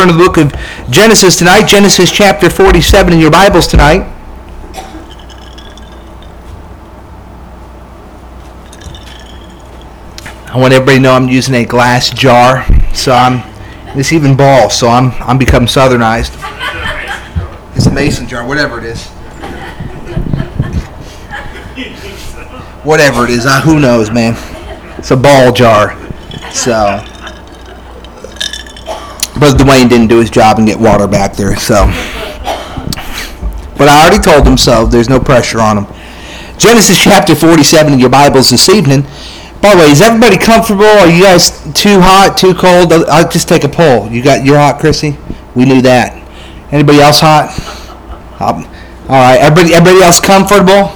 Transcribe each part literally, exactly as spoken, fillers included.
to the book of Genesis tonight. Genesis chapter forty-seven in your Bibles tonight. I want everybody to know I'm using a glass jar, so I'm. It's even ball, so I'm I'm becoming southernized. It's a mason jar, whatever it is. Whatever it is, uh, who knows, man? It's a ball jar. So, Brother Dwayne didn't do his job and get water back there, so. But I already told him so. There's no pressure on him. Genesis chapter forty-seven in your Bibles this evening. By the way, is everybody comfortable? Are you guys too hot, too cold? I'll just take a poll. You got, you're hot, Chrissy? We knew that. Anybody else hot? Um, all right. Everybody, everybody else comfortable?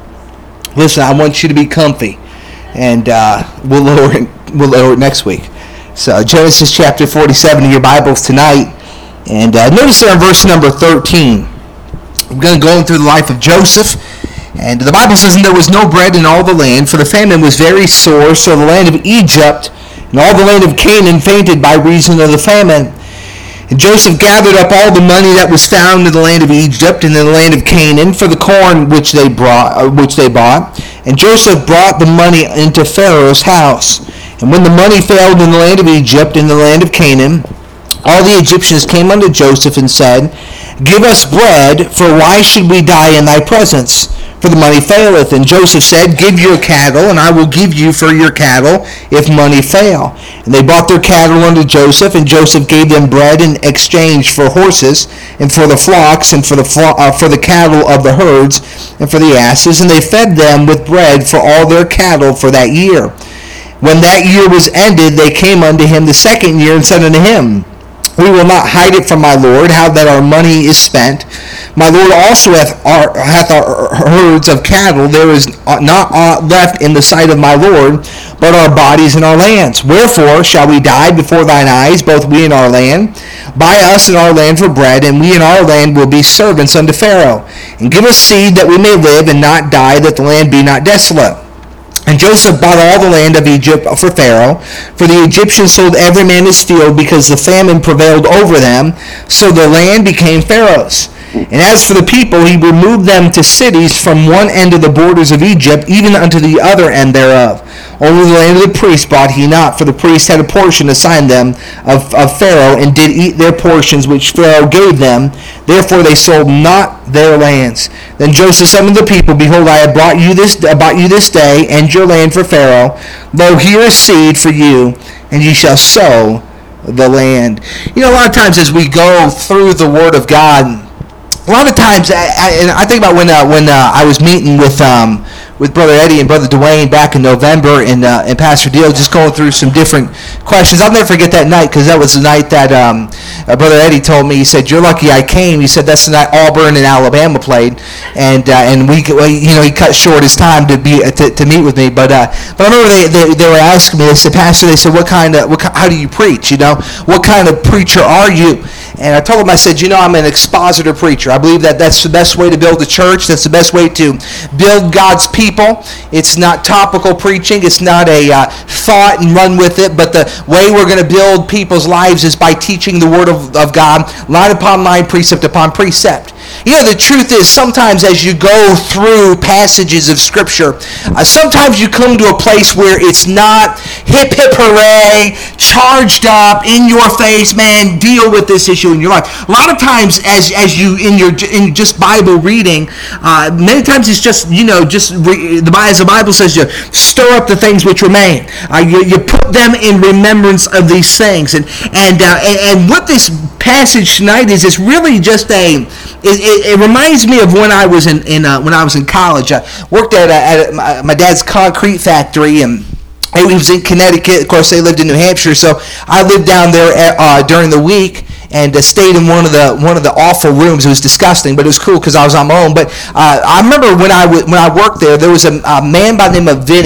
Listen, I want you to be comfy, and uh, we'll lower it. We'll lower it next week. So Genesis chapter forty-seven in your Bibles tonight, and uh, notice there in verse number thirteen. We're going to go through the life of Joseph. And the Bible says, "And there was no bread in all the land, for the famine was very sore. So the land of Egypt and all the land of Canaan fainted by reason of the famine. And Joseph gathered up all the money that was found in the land of Egypt and in the land of Canaan for the corn which they brought, uh, which they bought. And Joseph brought the money into Pharaoh's house. And when the money failed in the land of Egypt and the land of Canaan, all the Egyptians came unto Joseph and said, Give us bread, for why should we die in thy presence? For the money faileth. And Joseph said, Give your cattle, and I will give you for your cattle, if money fail. And they bought their cattle unto Joseph, and Joseph gave them bread in exchange for horses, and for the flocks, and for the flo- uh, for the cattle of the herds, and for the asses. And they fed them with bread for all their cattle for that year. When that year was ended, they came unto him the second year, and said unto him, We will not hide it from my Lord, how that our money is spent. My Lord also hath our, hath our herds of cattle. There is not aught left in the sight of my Lord, but our bodies and our lands. Wherefore shall we die before thine eyes, both we and our land? Buy us and our land for bread, and we and our land will be servants unto Pharaoh. And give us seed that we may live and not die, that the land be not desolate. And Joseph bought all the land of Egypt for Pharaoh, for the Egyptians sold every man his field, because the famine prevailed over them, so the land became Pharaoh's. And as for the people, he removed them to cities from one end of the borders of Egypt, even unto the other end thereof. Only the land of the priests bought he not, for the priests had a portion assigned them of, of Pharaoh, and did eat their portions which Pharaoh gave them. Therefore they sold not their lands. Then Joseph said unto the people, Behold, I have brought you this bought you this day, and your land for Pharaoh. Lo, here is seed for you, and ye shall sow the land." You know, a lot of times as we go through the Word of God, a lot of times, I, I, and I think about when uh, when uh, I was meeting with um, with Brother Eddie and Brother Dwayne back in November, and uh, and Pastor Deal, just going through some different questions. I'll never forget that night, because that was the night that um, uh, Brother Eddie told me. He said, "You're lucky I came." He said that's the night Auburn and Alabama played, and uh, and we you know he cut short his time to be uh, to, to meet with me. But uh, but I remember they, they they were asking me. They said, "Pastor," they said, "what kind of what how do you preach? You know, what kind of preacher are you?" And I told him, I said, you know, I'm an expositor preacher. I believe that that's the best way to build a church. That's the best way to build God's people. It's not topical preaching. It's not a uh, thought and run with it. But the way we're going to build people's lives is by teaching the Word of, of God, line upon line, precept upon precept. You know, the truth is, sometimes as you go through passages of Scripture, uh, sometimes you come to a place where it's not hip, hip, hooray, charged up, in your face, man, deal with this issue in your life. A lot of times, as as you, in your in just Bible reading, uh, many times it's just, you know, just, re, the as the Bible says, you stir up the things which remain. Uh, you, you put them in remembrance of these things. And, and, uh, and, and what this passage tonight is, is really just a... It, it, it reminds me of when I was in, in uh, when I was in college. I worked at, a, at a, my, my dad's concrete factory, and he was in Connecticut. Of course, they lived in New Hampshire, so I lived down there at, uh, during the week and uh, stayed in one of the one of the awful rooms. It was disgusting, but it was cool because I was on my own. But uh, I remember when I w- when I worked there, there was a, a man by the name of Vinny.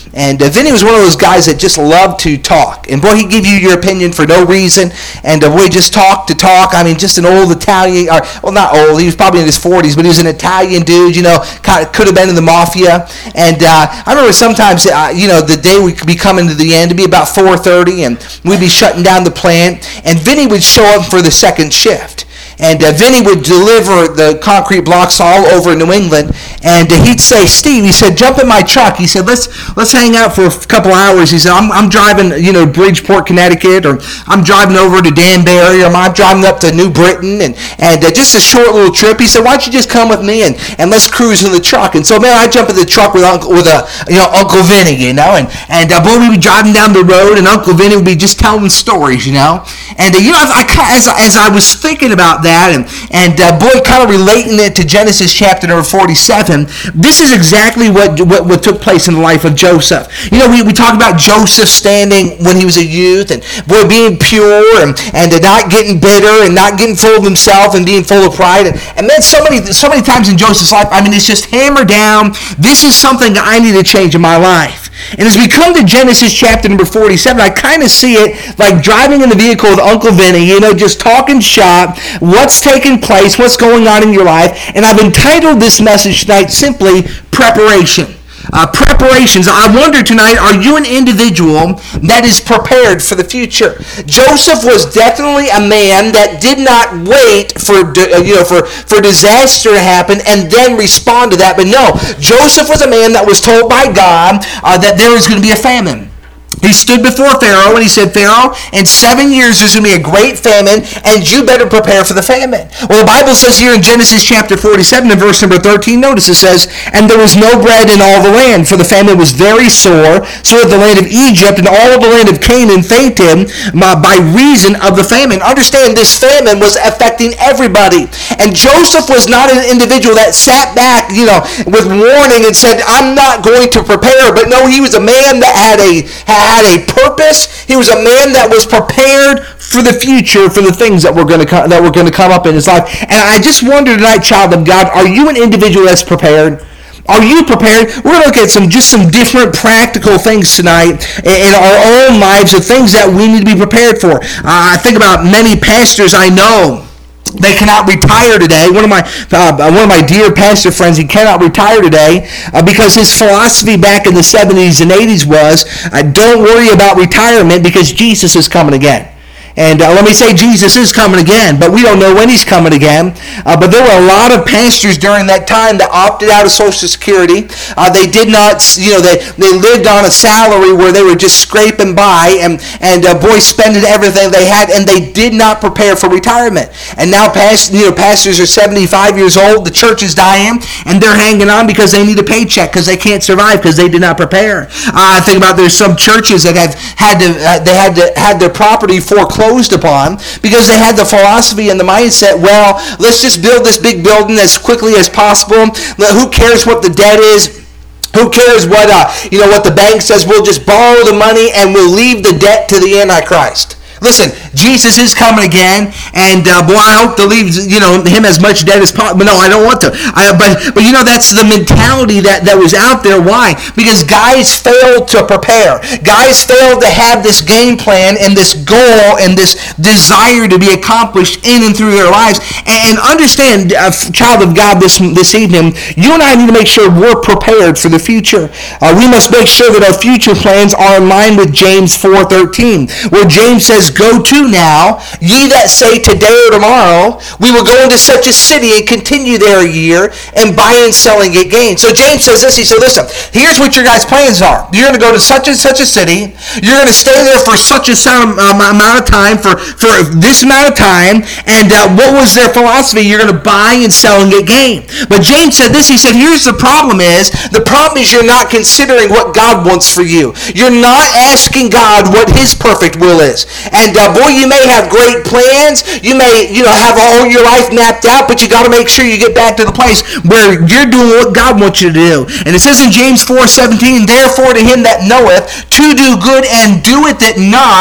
And uh, Vinny was one of those guys that just loved to talk. And boy, he'd give you your opinion for no reason. And uh, boy, just talk to talk. I mean, just an old Italian, or, well, not old. He was probably in his forties, but he was an Italian dude, you know, kind of could have been in the mafia. And uh, I remember sometimes, uh, you know, the day would be coming to the end, it'd be about four thirty, and we'd be shutting down the plant. And Vinny would show up for the second shift. And uh, Vinny would deliver the concrete blocks all over New England. And uh, he'd say, Steve, he said, jump in my truck. He said, let's let's hang out for a couple hours. He said, I'm, I'm driving, you know, Bridgeport, Connecticut, or I'm driving over to Danbury, or I'm driving up to New Britain, and, and uh, just a short little trip. He said, why don't you just come with me, and, and let's cruise in the truck. And so, man, I jump in the truck with Uncle, with a, you know, Uncle Vinny, you know, and, and uh, boy, we'd be driving down the road, and Uncle Vinny would be just telling stories, you know. And, uh, you know, I, I, as, as I was thinking about that, and, and uh, boy, kind of relating it to Genesis chapter number forty-seven, this is exactly what, what what took place in the life of Joseph. You know, we, we talk about Joseph standing when he was a youth, and boy, being pure, and, and not getting bitter, and not getting full of himself, and being full of pride. And, and then so many, so many times in Joseph's life, I mean, it's just hammered down, this is something that I need to change in my life. And as we come to Genesis chapter number forty-seven, I kind of see it like driving in the vehicle with Uncle Vinny, you know, just talking shop, what's taking place, what's going on in your life. And I've entitled this message tonight simply, Preparation. Uh, preparations. I wonder tonight, are you an individual that is prepared for the future? Joseph was definitely a man that did not wait for you know for, for disaster to happen and then respond to that. But no, Joseph was a man that was told by God uh, that there was going to be a famine. He stood before Pharaoh and he said, Pharaoh, in seven years there's going to be a great famine, and you better prepare for the famine. Well, the Bible says here in Genesis chapter forty-seven and verse number thirteen, notice it says, and there was no bread in all the land, for the famine was very sore, so that the land of Egypt and all the land of Canaan fainted by reason of the famine. Understand, this famine was affecting everybody. And Joseph was not an individual that sat back, you know, with warning and said, I'm not going to prepare. But no, he was a man that had a had had a purpose. He was a man that was prepared for the future, for the things that were going to come, that were going to come up in his life. And I just wonder tonight, child of God, are you an individual that's prepared? Are you prepared? We're going to look at some just some different practical things tonight in our own lives, of things that we need to be prepared for. Uh, I think about many pastors I know. They cannot retire today. One of my uh, one of my dear pastor friends, he cannot retire today uh, because his philosophy back in the seventies and eighties was, uh, don't worry about retirement because Jesus is coming again. And uh, let me say, Jesus is coming again, but we don't know when he's coming again. Uh, but there were a lot of pastors during that time that opted out of Social Security. Uh, they did not, you know, they, they lived on a salary where they were just scraping by, and, and uh, boy, spending everything they had, and they did not prepare for retirement. And now past, you know, pastors are seventy-five years old, the church is dying, and they're hanging on because they need a paycheck, because they can't survive, because they did not prepare. Uh, I think about there's some churches that have had to, uh, they had to had their property foreclosed upon because they had the philosophy and the mindset, well, let's just build this big building as quickly as possible. Who cares what the debt is? Who cares what uh, you know what the bank says? We'll just borrow the money and we'll leave the debt to the Antichrist. Listen, Jesus is coming again, and uh, boy, I hope to leave you know him as much debt as possible. But no, I don't want to. I, but but you know that's the mentality that, that was out there. Why? Because guys failed to prepare. Guys failed to have this game plan and this goal and this desire to be accomplished in and through their lives. And, and understand, uh, child of God, this this evening, you and I need to make sure we're prepared for the future. Uh, we must make sure that our future plans are in line with James four thirteen, where James says, go to now, ye that say today or tomorrow, we will go into such a city and continue there a year, and buy and sell and get gain. So James says this, he said, listen, here's what your guys' plans are. You're going to go to such and such a city, you're going to stay there for such a some um, amount of time, for, for this amount of time, and uh, what was their philosophy? You're going to buy and sell and get gain. But James said this, he said, here's the problem is, the problem is you're not considering what God wants for you. You're not asking God what his perfect will is. And uh, boy, you may have great plans. You may, you know, have all your life mapped out, but you got to make sure you get back to the place where you're doing what God wants you to do. And it says in James four seventeen, therefore to him that knoweth to do good and doeth it not,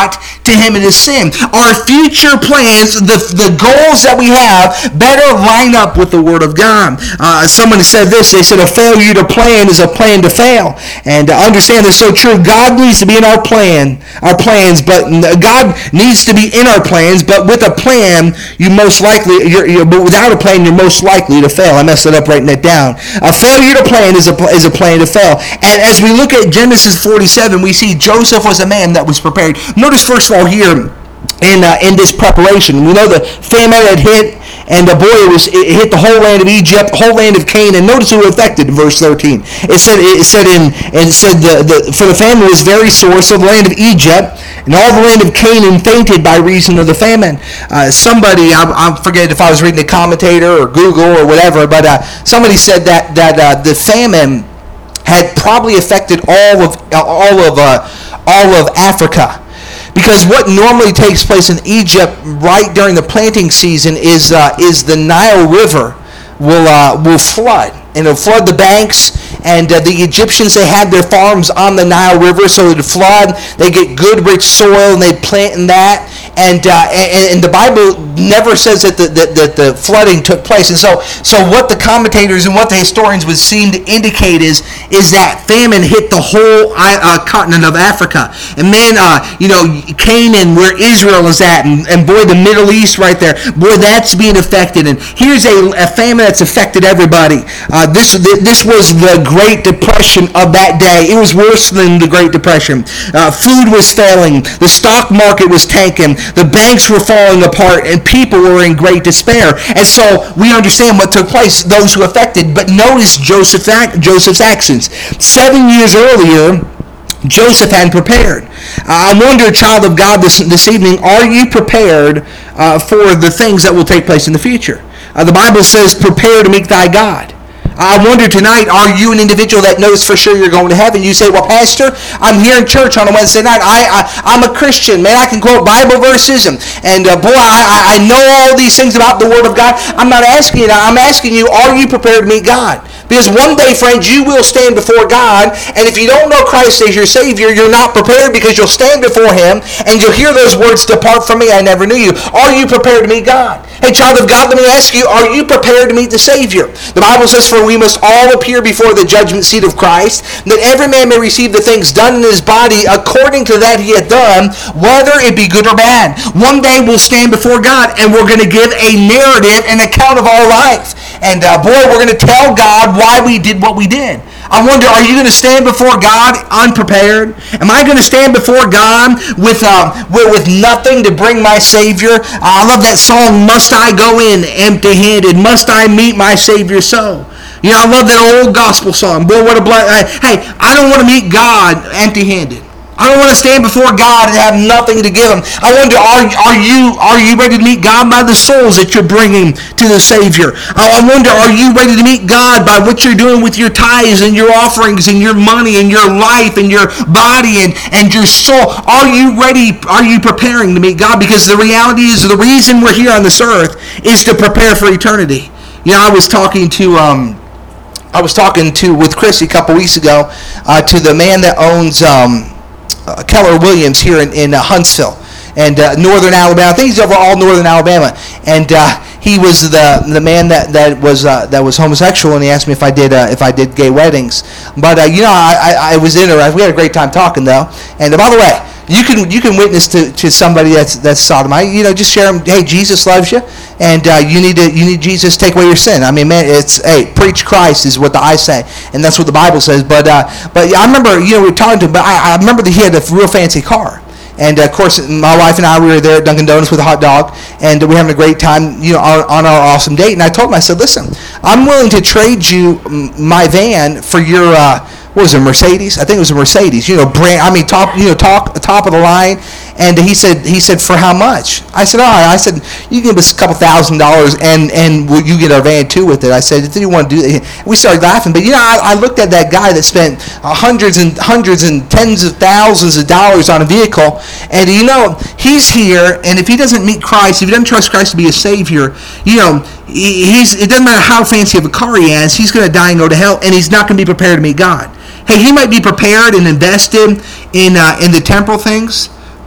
to him in his sin. Our future plans, the, the goals that we have, better line up with the Word of God. Uh, someone said this, they said, a failure to plan is a plan to fail. And to understand this so true, God needs to be in our plan, our plans, but God needs to be in our plans, but with a plan, you most likely, you're, you're, but without a plan, you're most likely to fail. I messed it up writing that down. A failure to plan is a, is a plan to fail. And as we look at Genesis forty-seven, we see Joseph was a man that was prepared. Notice first of all here, in uh, in this preparation, we know the famine had hit, and the boy, it was it hit the whole land of Egypt, the whole land of Canaan. Notice who affected. Verse thirteen. It said it said in and it said the, the for the famine was very sore, so the land of Egypt and all the land of Canaan fainted by reason of the famine. Uh, somebody, I, I forget if I was reading a commentator or Google or whatever, but uh, somebody said that that uh, the famine had probably affected all of all of uh, all of Africa. Because what normally takes place in Egypt right during the planting season is uh, is the Nile River will uh, will flood, and it'll flood the banks. And uh, the Egyptians, they had their farms on the Nile River, so it'd flood. They get good, rich soil, and they plant in that. And uh, and, and the Bible never says that the, that, that the flooding took place. And so so what the commentators and what the historians would seem to indicate is is that famine hit the whole uh, continent of Africa. And man, uh, you know, Canaan, where Israel is at, and, and boy, the Middle East right there, boy, that's being affected. And here's a, a famine that's affected everybody. Uh, this this was the Great Depression of that day. It was worse than the Great Depression. Uh, food was failing. The stock market was tanking. The banks were falling apart, and people were in great despair. And so we understand what took place, those who affected. But notice Joseph, Joseph's actions. Seven years earlier, Joseph had prepared. Uh, I wonder, child of God, this, this evening, are you prepared uh, for the things that will take place in the future? Uh, the Bible says, prepare to meet thy God. I wonder tonight, are you an individual that knows for sure you're going to heaven? You say, well, Pastor, I'm here in church on a Wednesday night. I, I, I'm a Christian. Man, I can quote Bible verses. And, and uh, boy, I, I know all these things about the Word of God. I'm not asking you that. I'm asking you, are you prepared to meet God? Because one day, friends, you will stand before God, and if you don't know Christ as your Savior, you're not prepared, because you'll stand before Him, and you'll hear those words, depart from me, I never knew you. Are you prepared to meet God? Hey, child of God, let me ask you, are you prepared to meet the Savior? The Bible says, for we must all appear before the judgment seat of Christ, that every man may receive the things done in his body according to that he hath done, whether it be good or bad. One day we'll stand before God, and we're going to give a narrative, an account of our life. And uh, boy, we're going to tell God why we did what we did. I wonder, are you going to stand before God unprepared? Am I going to stand before God with uh, with, with nothing to bring my Savior? Uh, I love that song, Must I Go In Empty-Handed? Must I Meet My Savior So? You know, I love that old gospel song. Boy, what a blessing. Hey, I don't want to meet God empty-handed. I don't want to stand before God and have nothing to give Him. I wonder, are, are you are you ready to meet God by the souls that you're bringing to the Savior? I wonder, are you ready to meet God by what you're doing with your tithes and your offerings and your money and your life and your body and, and your soul? Are you ready? Are you preparing to meet God? Because the reality is, the reason we're here on this earth is to prepare for eternity. You know, I was talking to... Um, I was talking to with Chrissy a couple weeks ago uh, to the man that owns... Um, Uh, Keller Williams here in, in uh, Huntsville and uh, northern Alabama. I think he's over all northern Alabama. And uh, he was the the man that that was uh, that was homosexual, and he asked me if I did uh, if I did gay weddings. But uh, you know, I, I, I was interested. We had a great time talking though. And uh, by the way, you can you can witness to, to somebody that's that's sodomite. You know, just share them. Hey, Jesus loves you, and uh, you need to you need Jesus to take away your sin. I mean, man, it's hey, preach Christ is what the I say, and that's what the Bible says. But uh, but I remember, you know, we were talking to him, but I, I remember that he had a real fancy car. And uh, of course, my wife and I, we were there at Dunkin' Donuts with a hot dog, and we were having a great time, you know, on, on our awesome date. And I told him, I said, listen, I'm willing to trade you my van for your, uh, what was it, Mercedes? I think it was a Mercedes. You know, brand. I mean, top, you know, top, top of the line. And he said, he said, for how much? I said, all right. I said, you give us a couple thousand dollars, and and you get our van too with it. I said, do you want to do that? We started laughing, but you know, I, I looked at that guy that spent hundreds and hundreds and tens of thousands of dollars on a vehicle, and you know, he's here, and if he doesn't meet Christ, if he doesn't trust Christ to be a Savior, you know, he's it doesn't matter how fancy of a car he has, he's going to die and go to hell, and he's not going to be prepared to meet God. Hey, he might be prepared and invested in uh, in the temporal things,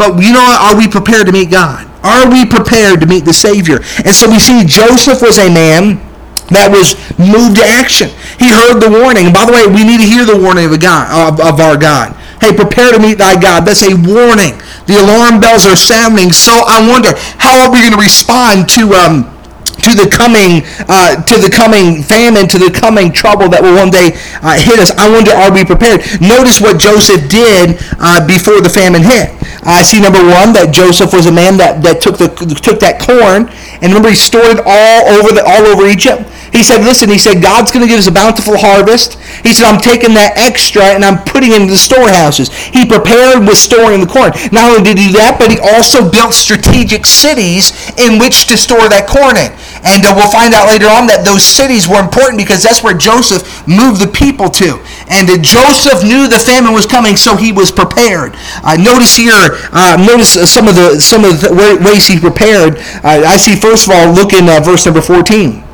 but you know what? Are we prepared to meet God? Are we prepared to meet the Savior? And so we see Joseph was a man that was moved to action. He heard the warning. And by the way, we need to hear the warning of, a God, of, of our God. Hey, prepare to meet thy God. That's a warning. The alarm bells are sounding. So I wonder, how are we going to respond to um, to the coming uh, to the coming famine, to the coming trouble that will one day uh, hit us? I wonder, are we prepared? Notice what Joseph did uh, before the famine hit. I see, number one, that Joseph was a man that, that took the took that corn, and remember, he stored it all over the all over Egypt. He said, listen, he said, God's going to give us a bountiful harvest. He said, I'm taking that extra and I'm putting it into the storehouses. He prepared with storing the corn. Not only did he do that, but he also built strategic cities in which to store that corn in. And uh, we'll find out later on that those cities were important because that's where Joseph moved the people to. And uh, Joseph knew the famine was coming, so he was prepared. Uh, notice here, uh, notice some of the some of the ways he prepared. Uh, I see, first of all, look in uh, verse number fourteen.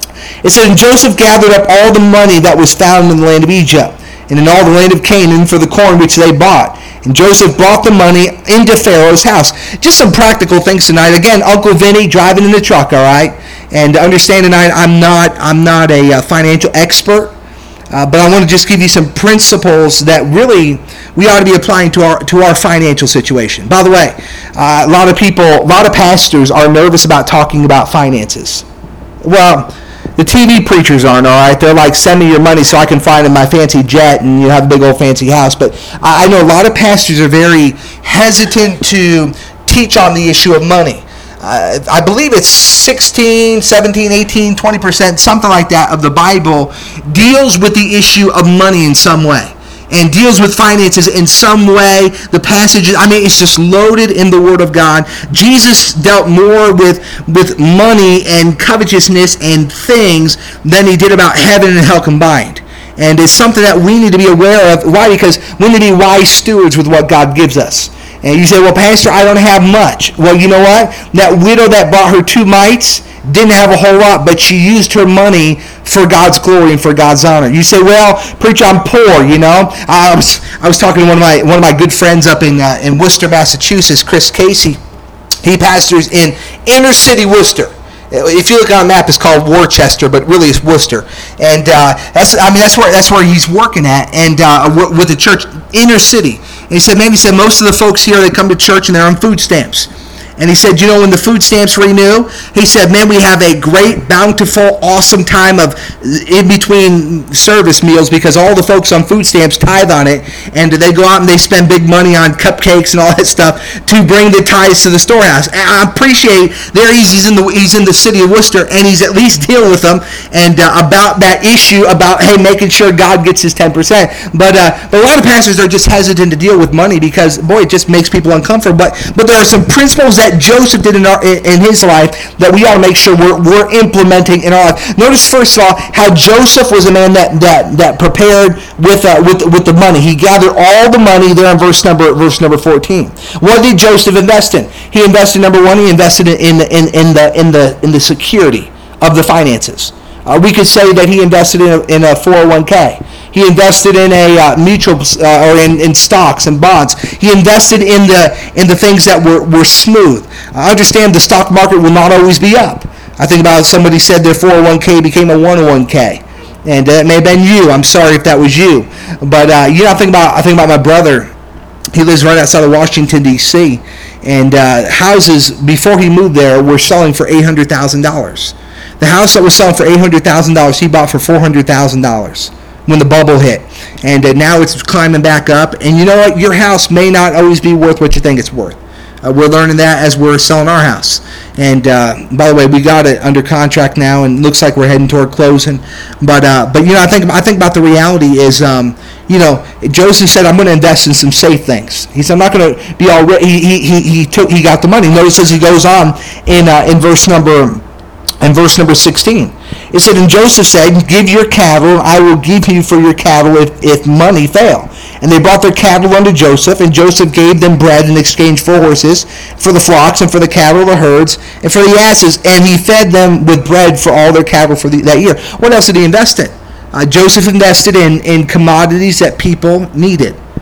It said, and Joseph gathered up all the money that was found in the land of Egypt, and in all the land of Canaan for the corn which they bought. And Joseph brought the money into Pharaoh's house. Just some practical things tonight. Again, Uncle Vinny driving in the truck, all right? And understand tonight, I'm not, I'm not a uh, financial expert, uh, but I want to just give you some principles that really we ought to be applying to our to our financial situation. By the way, uh, a lot of people, a lot of pastors are nervous about talking about finances. Well, the T V preachers aren't, all right? They're like, send me your money so I can fly in my fancy jet and you have a big old fancy house. But I know a lot of pastors are very hesitant to teach on the issue of money. Uh, I believe it's sixteen, seventeen, eighteen, twenty percent, something like that of the Bible deals with the issue of money in some way. And deals with finances in some way. The passages, I mean, it's just loaded in the Word of God. Jesus dealt more with, with money and covetousness and things than he did about heaven and hell combined. And it's something that we need to be aware of. Why? Because we need to be wise stewards with what God gives us. And you say, well, Pastor, I don't have much. Well, you know what? That widow that brought her two mites didn't have a whole lot, but she used her money for God's glory and for God's honor. You say, well, preacher, I'm poor, you know. I was I was talking to one of my one of my good friends up in uh, in Worcester, Massachusetts, Chris Casey. He pastors in inner city Worcester. If you look on a map, it's called Worcester, but really it's Worcester. And uh, that's I mean that's where that's where he's working at, and uh, with the church inner city. And he said, man, he said most of the folks here, they come to church and they're on food stamps. And he said, you know, when the food stamps renew, he said, man, we have a great, bountiful, awesome time of in-between service meals because all the folks on food stamps tithe on it, and they go out and they spend big money on cupcakes and all that stuff to bring the tithes to the storehouse. And I appreciate there he's, he's in the he's in the city of Worcester, and he's at least dealing with them and uh, about that issue about, hey, making sure God gets his ten percent. But, uh, but a lot of pastors are just hesitant to deal with money because, boy, it just makes people uncomfortable. But, but there are some principles that Joseph did in, our, in his life that we ought to make sure we're, we're implementing in our life. Notice first of all how Joseph was a man that that, that prepared with uh, with with the money. He gathered all the money there in verse number verse number fourteen. What did Joseph invest in? He invested, number one, he invested in in in the in the in the security of the finances. Uh, we could say that he invested in a, in a four oh one k. He invested in a uh, mutual uh, or in, in stocks and bonds. He invested in the in the things that were, were smooth. I understand the stock market will not always be up. I think about somebody said their four oh one k became a one oh one k. And that may have been you. I'm sorry if that was you. But uh, you know, I think about I think about my brother. He lives right outside of Washington, D C And uh, houses before he moved there were selling for eight hundred thousand dollars. The house that was selling for eight hundred thousand dollars, he bought for four hundred thousand dollars when the bubble hit. And uh, now it's climbing back up. And you know what? Your house may not always be worth what you think it's worth. Uh, we're learning that as we're selling our house. And uh, by the way, we got it under contract now, and looks like we're heading toward closing. But uh, but you know, I think I think about the reality is, um, you know, Joseph said, I'm going to invest in some safe things. He said, I'm not going to be all. Re- he he he he took he got the money. Notice as he goes on in uh, in verse number. And verse number sixteen, it said, and Joseph said, give your cattle, and I will give you for your cattle if, if money fail. And they brought their cattle unto Joseph, and Joseph gave them bread in exchange for horses, for the flocks, and for the cattle, the herds, and for the asses. And he fed them with bread for all their cattle for the, that year. What else did he invest in? Uh, Joseph invested in, in commodities that people needed.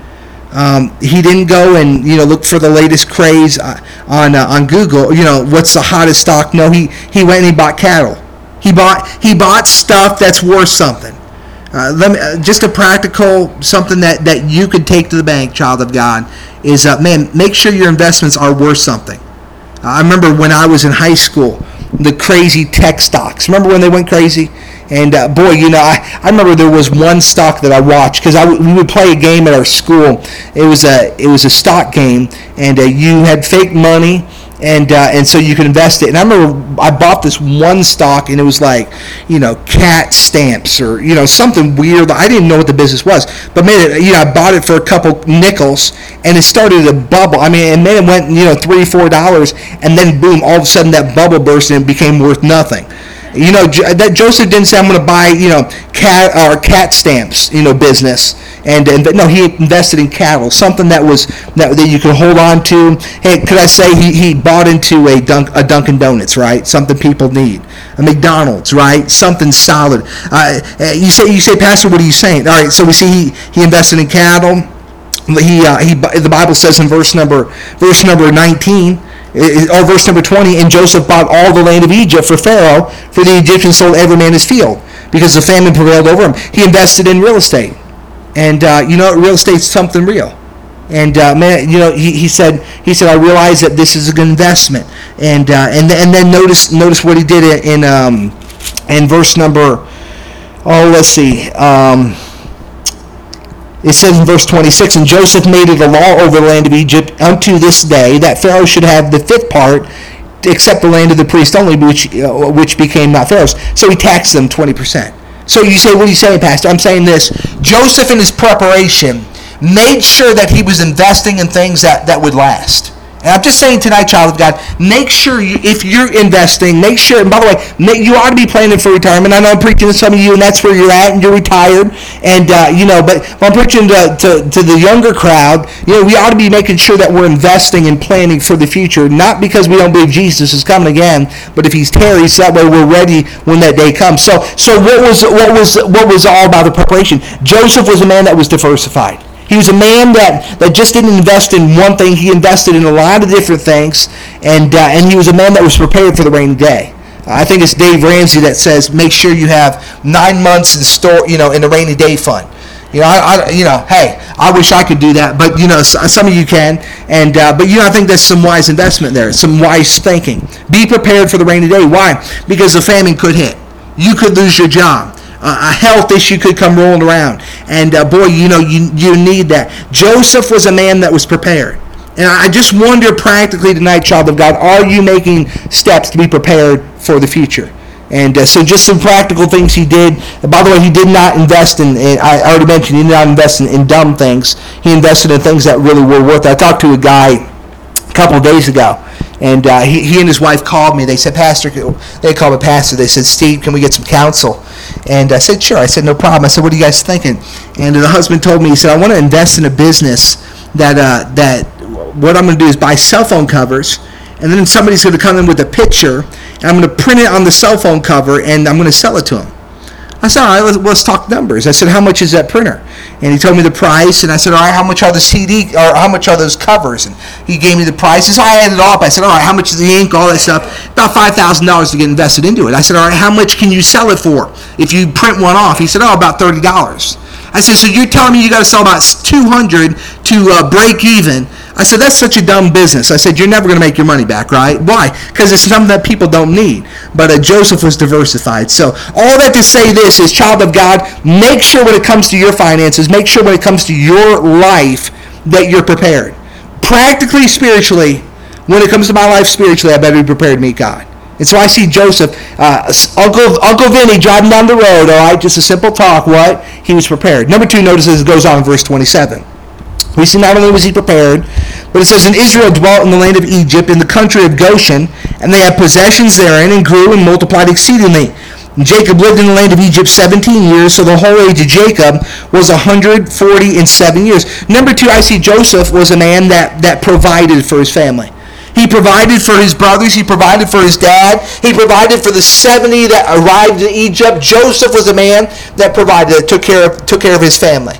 Um, he didn't go and you know look for the latest craze uh, on uh, on Google. You know what's the hottest stock? No, he he went and he bought cattle. He bought he bought stuff that's worth something. Uh, let me uh, just a practical something that, that you could take to the bank, child of God, is uh, man, make sure your investments are worth something. Uh, I remember when I was in high school, the crazy tech stocks. Remember when they went crazy? And uh, boy, you know, I, I remember there was one stock that I watched because I w- we would play a game at our school. It was a it was a stock game, and uh, you had fake money, and uh, and so you could invest it. And I remember I bought this one stock, and it was like, you know, cat stamps or you know something weird. I didn't know what the business was, but man, it, you know, I bought it for a couple nickels, and it started to bubble. I mean, and then it went you know three four dollars, and then boom, all of a sudden that bubble burst and it became worth nothing. You know that Joseph didn't say I'm going to buy you know cat or cat stamps you know business and and no he invested in cattle, something that was that, that you could hold on to. Hey, could I say he, he bought into a Dunk, a Dunkin' Donuts, right? Something people need. A McDonald's, right? Something solid. Uh, you say you say Pastor, what are you saying? All right, so we see he, he invested in cattle. He uh, he the Bible says in verse number verse number nineteen. Or verse number twenty, and Joseph bought all the land of Egypt for Pharaoh, for the Egyptians sold every man his field, because the famine prevailed over him. He invested in real estate. And, uh, you know, real estate's something real. And, uh, man, you know, he, he said, he said, I realize that this is a good investment. And uh, and, and then notice notice what he did in, um, in verse number, oh, let's see, um, it says in verse twenty-six, and Joseph made it a law over the land of Egypt unto this day that Pharaoh should have the fifth part, except the land of the priest only, which uh, which became not Pharaoh's. So he taxed them twenty percent. So you say, what are you saying, Pastor? I'm saying this. Joseph in his preparation made sure that he was investing in things that, that would last. And I'm just saying tonight, child of God, make sure you, if you're investing, make sure, and by the way, make, you ought to be planning for retirement. I know I'm preaching to some of you, and that's where you're at, and you're retired, and, uh, you know, but I'm preaching to, to, to the younger crowd. You know, we ought to be making sure that we're investing and planning for the future, not because we don't believe Jesus is coming again, but if he's tarried, so that way we're ready when that day comes. So, so what was, what was, what was all about the preparation? Joseph was a man that was diversified. He was a man that, that just didn't invest in one thing. He invested in a lot of different things, and uh, and he was a man that was prepared for the rainy day. I think it's Dave Ramsey that says, make sure you have nine months in store, you know, in the rainy day fund. You know, I, I you know, hey, I wish I could do that, but you know, some of you can, and uh, but you know, I think there's some wise investment there, some wise thinking. Be prepared for the rainy day. Why? Because the famine could hit. You could lose your job. Uh, a health issue could come rolling around. And uh, boy, you know, you you need that. Joseph was a man that was prepared. And I just wonder practically tonight, child of God, are you making steps to be prepared for the future? And uh, so just some practical things he did. And by the way, he did not invest in, in, I already mentioned, he did not invest in, in dumb things. He invested in things that really were worth it. I talked to a guy a couple of days ago. And uh, he, he and his wife called me. They said, Pastor, they called me Pastor. They said, Steve, can we get some counsel? And I said, sure. I said, no problem. I said, what are you guys thinking? And the husband told me, he said, I want to invest in a business that, uh, that what I'm going to do is buy cell phone covers, and then somebody's going to come in with a picture, and I'm going to print it on the cell phone cover, and I'm going to sell it to him. I said, all right, let's, let's talk numbers. I said, how much is that printer? And he told me the price, and I said, all right, how much are the C D, or how much are those covers? And he gave me the prices. So I added it all up. I said, all right, how much is the ink, all that stuff? About five thousand dollars to get invested into it. I said, all right, how much can you sell it for if you print one off? He said, oh, about thirty dollars. I said, so you're telling me you got to sell about two hundred dollars to uh, break even? I said, that's such a dumb business. I said, you're never going to make your money back, right? Why? Because it's something that people don't need. But uh, Joseph was diversified. So all that to say this is, child of God, make sure when it comes to your finances, make sure when it comes to your life that you're prepared. Practically, spiritually, when it comes to my life spiritually, I better be prepared to meet God. And so I see Joseph, uh, Uncle Uncle Vinny driving down the road, all right, just a simple talk, what? He was prepared. Number two, notice as it goes on in verse twenty-seven. We see not only was he prepared, but it says, and Israel dwelt in the land of Egypt, in the country of Goshen, and they had possessions therein, and grew and multiplied exceedingly. And Jacob lived in the land of Egypt seventeen years, so the whole age of Jacob was one hundred forty and seven years. Number two, I see Joseph was a man that, that provided for his family. He provided for his brothers. He provided for his dad. He provided for the seventy that arrived in Egypt. Joseph was a man that provided, that took care of, took care of his family.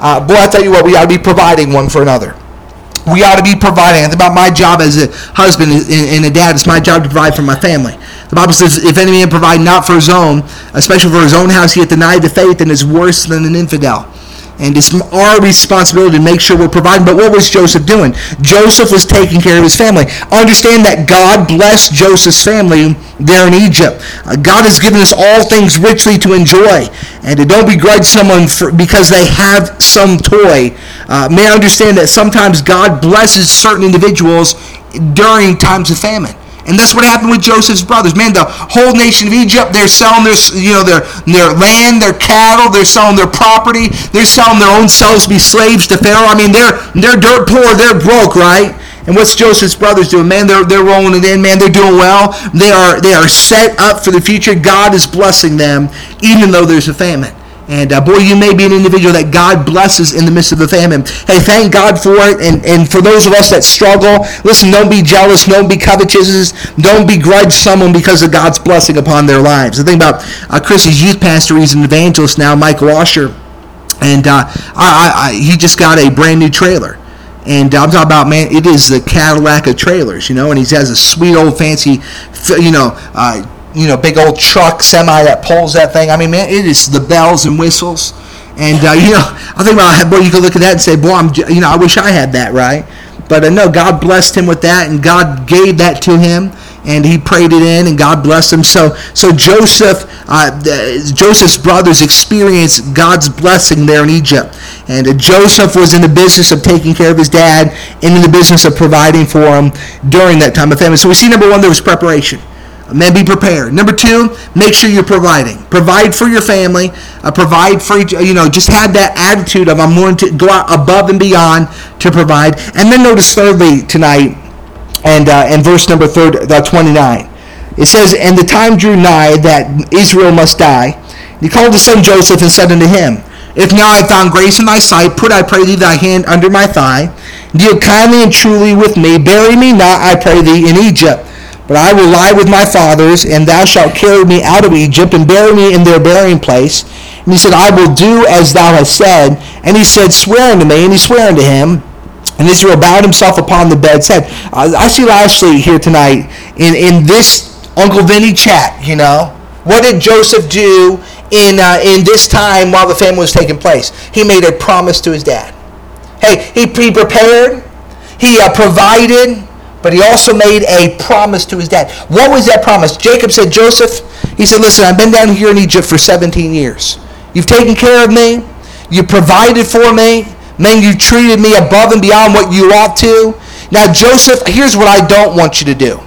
Uh, boy, I tell you what, we ought to be providing one for another. We ought to be providing. I think about my job as a husband and a dad. It's my job to provide for my family. The Bible says, if any man provide not for his own, especially for his own house, he hath denied the faith and is worse than an infidel. And it's our responsibility to make sure we're providing. But what was Joseph doing? Joseph was taking care of his family. Understand that God blessed Joseph's family there in Egypt. Uh, God has given us all things richly to enjoy. And to don't begrudge someone for, because they have some toy. Uh, may I understand that sometimes God blesses certain individuals during times of famine. And that's what happened with Joseph's brothers. Man, the whole nation of Egypt, they're selling their, you know, their, their land, their cattle, they're selling their property, they're selling their own selves to be slaves to Pharaoh. I mean, they're they're dirt poor, they're broke, right? And what's Joseph's brothers doing? Man, they're they're rolling it in, man, they're doing well. They are they are set up for the future. God is blessing them, even though there's a famine. And uh, boy, you may be an individual that God blesses in the midst of the famine. Hey, thank God for it. And, and for those of us that struggle, listen, don't be jealous, don't be covetous, don't begrudge someone because of God's blessing upon their lives. I think about uh, Chris's youth pastor, he's an evangelist now, Mike Washer. And uh, I, I, he just got a brand new trailer. And I'm talking about, man, it is the Cadillac of trailers, you know, and he has a sweet old fancy, you know, uh, you know, big old truck, semi that pulls that thing. I mean, man, it is the bells and whistles. And, uh, you know, I think about, boy, you could look at that and say, boy, I'm, you know, I wish I had that, right? But uh, no, God blessed him with that, and God gave that to him, and he prayed it in, and God blessed him. So, so Joseph, uh, the, Joseph's brothers experienced God's blessing there in Egypt. And uh, Joseph was in the business of taking care of his dad, and in the business of providing for him during that time of famine. So we see, number one, there was preparation. Men, be prepared. Number two, make sure you're providing. Provide for your family. Uh, provide for each, you know, just have that attitude of I'm willing to go out above and beyond to provide. And then notice thirdly tonight, and uh, in verse number third, uh, twenty-nine, it says, and the time drew nigh that Israel must die. And he called his son Joseph and said unto him, if now I have found grace in thy sight, put, I pray thee, thy hand under my thigh. Deal kindly and truly with me. Bury me not, I pray thee, in Egypt. But I will lie with my fathers, and thou shalt carry me out of Egypt, and bury me in their burying place. And he said, I will do as thou hast said. And he said, swear unto me. And he sware unto him. And Israel bowed himself upon the bed's head. Uh, I see lastly here tonight, in, in this Uncle Vinny chat, you know, what did Joseph do in, uh, in this time while the famine was taking place? He made a promise to his dad. Hey, he, he prepared. He uh, provided. But he also made a promise to his dad. What was that promise? Jacob said, Joseph, he said, listen, I've been down here in Egypt for seventeen years. You've taken care of me. You provided for me. Man, you treated me above and beyond what you ought to. Now, Joseph, here's what I don't want you to do.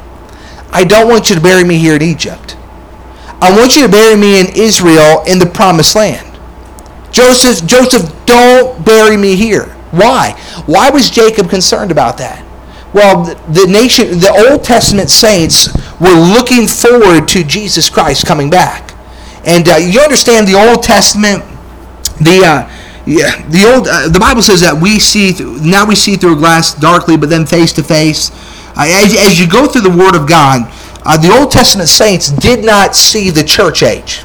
I don't want you to bury me here in Egypt. I want you to bury me in Israel in the promised land. Joseph, Joseph, don't bury me here. Why? Why was Jacob concerned about that? Well, the nation, the Old Testament saints were looking forward to Jesus Christ coming back. And uh, you understand the Old Testament, the uh, yeah, the old uh, the Bible says that we see through, now we see through a glass darkly, but then face to face. Uh, as, as you go through the Word of God, uh, the Old Testament saints did not see the church age.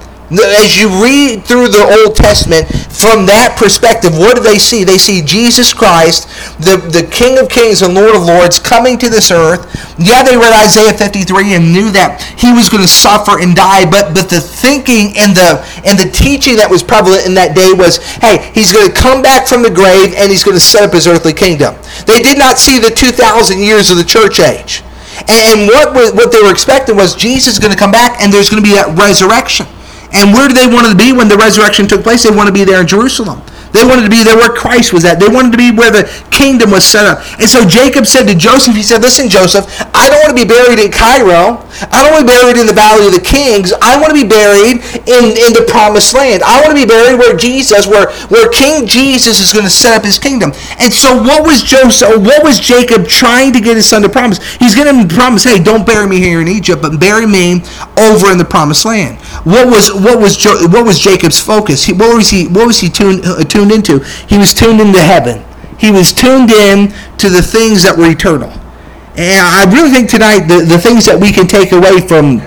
As you read through the Old Testament, from that perspective, what do they see? They see Jesus Christ, the, the King of Kings and Lord of Lords, coming to this earth. Yeah, they read Isaiah fifty-three and knew that he was going to suffer and die, but, but the thinking and the and the teaching that was prevalent in that day was, hey, he's going to come back from the grave and he's going to set up his earthly kingdom. They did not see the two thousand years of the church age. And, and what, what they were expecting was Jesus is going to come back and there's going to be that resurrection. And where do they want to be when the resurrection took place? They want to be there in Jerusalem. They wanted to be there where Christ was at. They wanted to be where the kingdom was set up. And so Jacob said to Joseph, he said, listen, Joseph, I don't want to be buried in Cairo. I don't want to be buried in the Valley of the Kings. I want to be buried in, in the Promised Land. I want to be buried where Jesus, where, where King Jesus is going to set up his kingdom. And so what was Joseph, what was Jacob trying to get his son to promise? He's going to promise, hey, don't bury me here in Egypt, but bury me over in the Promised Land. What was what was what was Jacob's focus? He, what was he what was he tuned uh, tuned into? He was tuned into heaven. He was tuned in to the things that were eternal. And I really think tonight the, the things that we can take away from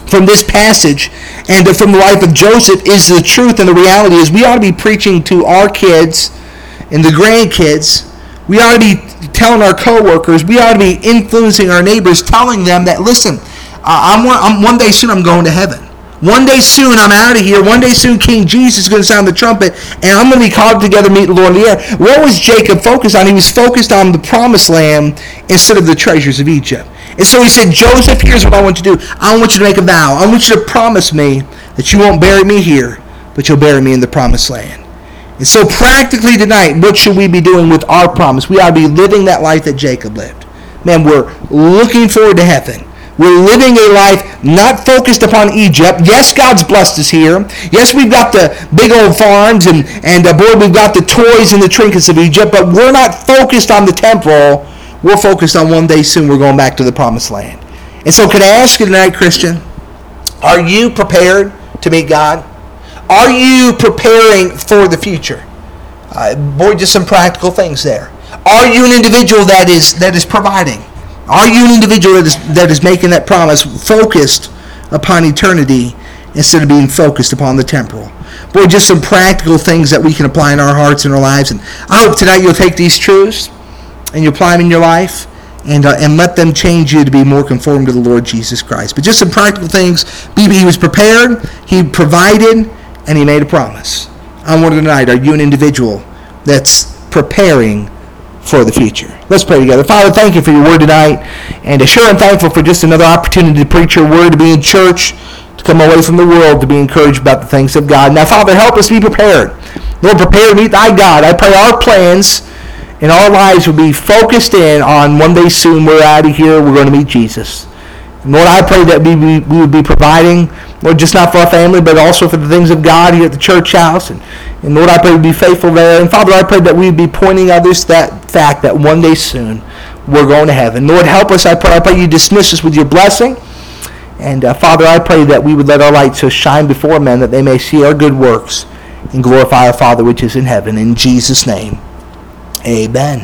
from this passage and from the life of Joseph is the truth, and the reality is we ought to be preaching to our kids and the grandkids. We ought to be telling our coworkers. We ought to be influencing our neighbors, telling them that, listen, I'm one, I'm, one day soon I'm going to heaven. One day soon I'm out of here. One day soon King Jesus is going to sound the trumpet, and I'm going to be called together to meet the Lord in the air. What was Jacob focused on? He was focused on the promised land instead of the treasures of Egypt. And so he said, Joseph, here's what I want you to do. I want you to make a vow. I want you to promise me that you won't bury me here, but you'll bury me in the promised land. And so practically tonight, what should we be doing with our promise? We ought to be living that life that Jacob lived. Man, we're looking forward to heaven. We're living a life not focused upon Egypt. Yes, God's blessed us here. Yes, we've got the big old farms, and, and uh, boy, we've got the toys and the trinkets of Egypt, but we're not focused on the temporal. We're focused on one day soon we're going back to the promised land. And so can I ask you tonight, Christian, are you prepared to meet God? Are you preparing for the future? Uh, boy, just some practical things there. Are you an individual that is that is providing? Are you an individual that is, that is making that promise focused upon eternity instead of being focused upon the temporal? Boy, just some practical things that we can apply in our hearts and our lives. And I hope tonight you'll take these truths and you apply them in your life and uh, and let them change you to be more conformed to the Lord Jesus Christ. But just some practical things. He was prepared, he provided, and he made a promise. I wonder tonight, are you an individual that's preparing for the future? Let's pray together. Father, thank you for your word tonight, and sure I'm thankful for just another opportunity to preach your word, to be in church, to come away from the world, to be encouraged about the things of God. Now, Father, help us be prepared. Lord, prepare to meet thy God. I pray our plans in our lives will be focused in on one day soon we're out of here, we're going to meet Jesus. And Lord, I pray that we, we, we would be providing, Lord, just not for our family, but also for the things of God here at the church house. And, and Lord, I pray we'd be faithful there. And Father, I pray that we'd be pointing others to that fact that one day soon we're going to heaven. Lord, help us. I pray, I pray you dismiss us with your blessing. And uh, Father, I pray that we would let our light so shine before men that they may see our good works and glorify our Father which is in heaven. In Jesus' name, amen.